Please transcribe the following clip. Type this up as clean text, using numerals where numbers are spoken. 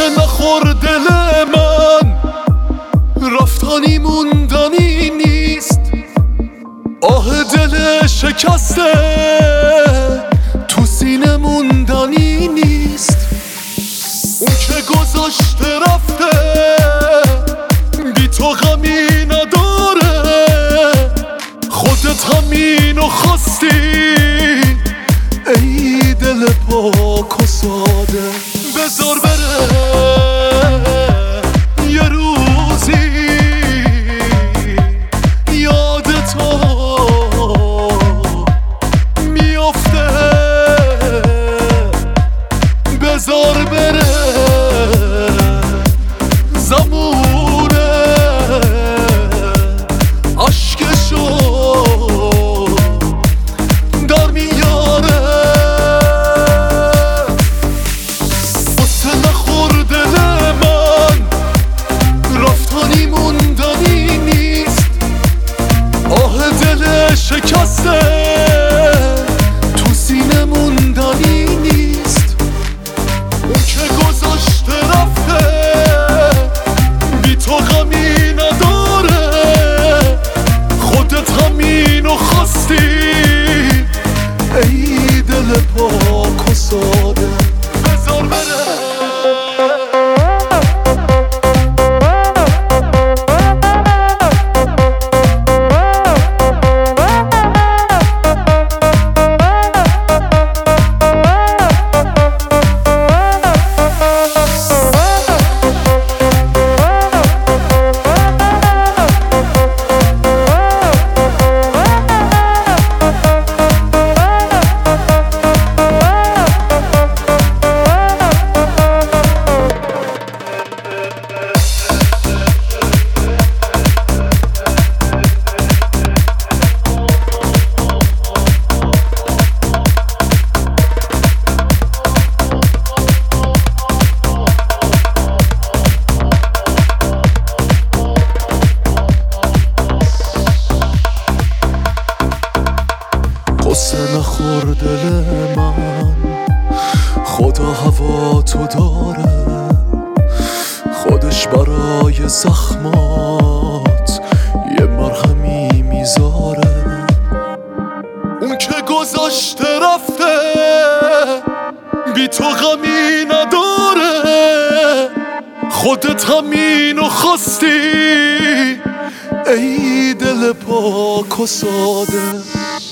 نخور دل من، رفتنی موندنی نیست. آه دل شکسته تو سینه موندنی نیست. اون که گذاشته رفته بی تو غمی نداره. خودت همینو خواستی ای دل پاک و ساده. بذار بره یه روزی یاد تو میافته. بذار بره زمونه عشقشو در میاره. واسه نخور دل من، رفتنی موندنی نیست. آه دل شکسته تو سینه موندنی نیست. اون که گذاشته رفته بی تو غمی نداره. خودت همینو خواستی ای دل پاک و ساده. بذار بره قصه نخور دل من، خدا هوا تو داره. خودش برای زخمات یه مرهمی میذاره. اون که گذاشته رفته بی تو غمی نداره. خودت همینو خواستی ای دل پاک و ساده.